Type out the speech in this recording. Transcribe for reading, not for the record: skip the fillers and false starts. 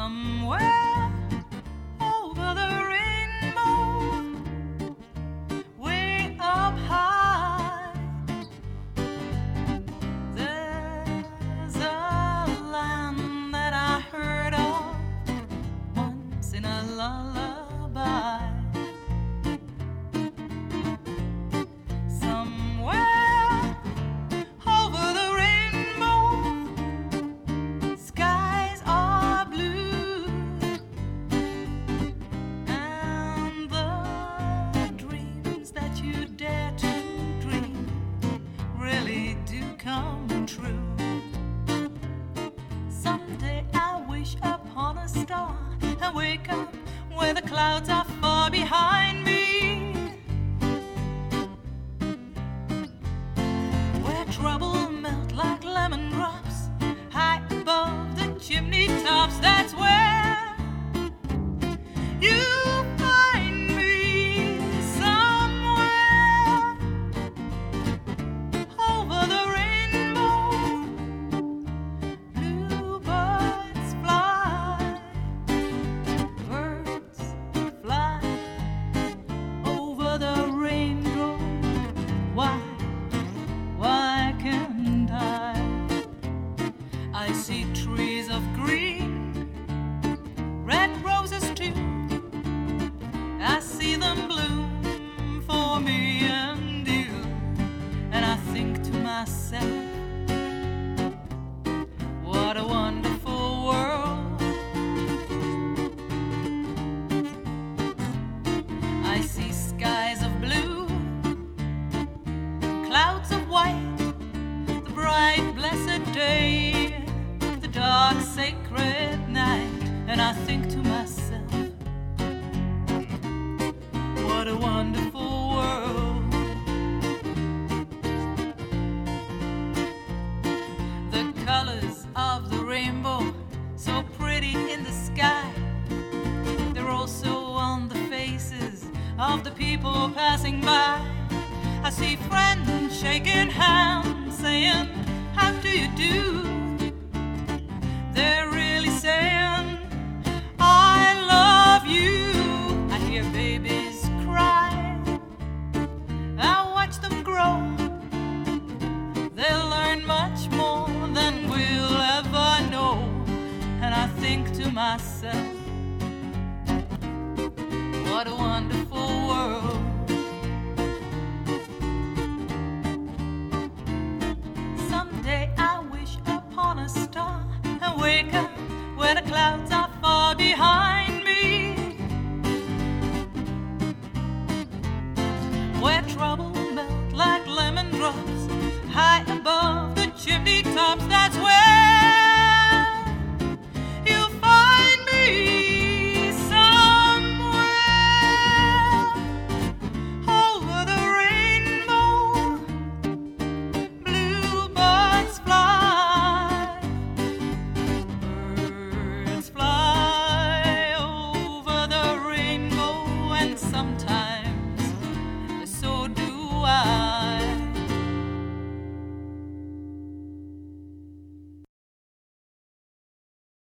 Somewhere over the rainbow, way up high, there's a land that I heard of once in a lullaby. Somewhere over the rainbow, skies are blue, and the dreams that you dare to dream really do come true. Someday I wish upon a star and wake up where the clouds are far behind me, where trouble melt like lemon drops high above the chimney tops. That's where you find me. Somewhere over the rainbow, bluebirds fly, birds fly over the rainbow. Why can't I see trees of green, red roses too. I see them bloom for me and you, and I think to myself, what a wonderful world. I see skies of blue, clouds of white, the bright blessed day, the dark sacred night, and I think to myself, what a wonderful world. The colors of the rainbow, so pretty in the sky, they're also on the faces of the people passing by. I see friends shaking hands, saying, how do you do? They're really saying, I love you. I hear babies cry, I watch them grow. They'll learn much more than we'll ever know, and I think to myself, what a wonderful world. Someday I wish upon a star and wake up where the clouds are far behind me, where trouble melt like lemon drops high above the chimney